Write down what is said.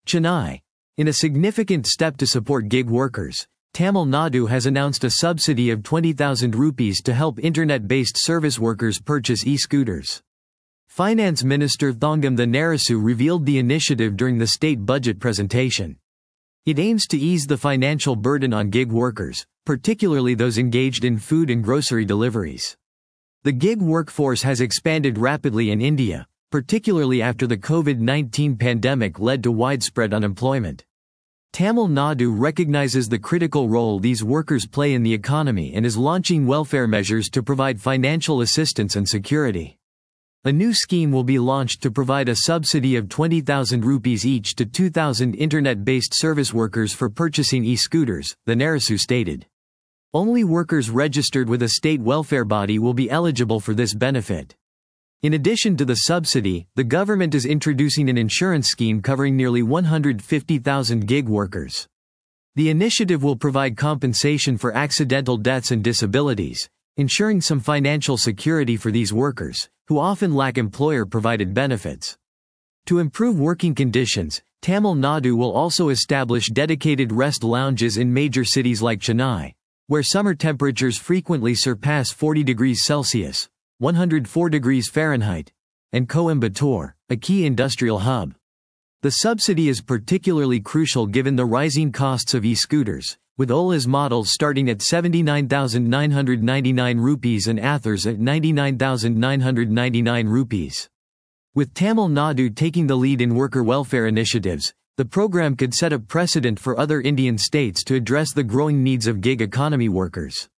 Chennai. In a significant step to support gig workers, Tamil Nadu has announced a subsidy of 20,000 rupees to help internet-based service workers purchase e-scooters. Finance Minister Thongam Thanarasu revealed the initiative during the state budget presentation. It aims to ease the financial burden on gig workers, particularly those engaged in food and grocery deliveries. The gig workforce has expanded rapidly in India, particularly after the COVID-19 pandemic led to widespread unemployment. Tamil Nadu recognizes the critical role these workers play in the economy and is launching welfare measures to provide financial assistance and security. A new scheme will be launched to provide a subsidy of 20,000 rupees each to 2,000 internet-based service workers for purchasing e-scooters, Thanarasu stated. Only workers registered with a state welfare body will be eligible for this benefit. In addition to the subsidy, the government is introducing an insurance scheme covering nearly 150,000 gig workers. The initiative will provide compensation for accidental deaths and disabilities, ensuring some financial security for these workers, who often lack employer-provided benefits. To improve working conditions, Tamil Nadu will also establish dedicated rest lounges in major cities like Chennai, where summer temperatures frequently surpass 40 degrees Celsius. 104 degrees Fahrenheit, and Coimbatore, a key industrial hub. The subsidy is particularly crucial given the rising costs of e-scooters, with Ola's models starting at 79,999 rupees and Ather's at 99,999 rupees. With Tamil Nadu taking the lead in worker welfare initiatives, the program could set a precedent for other Indian states to address the growing needs of gig economy workers.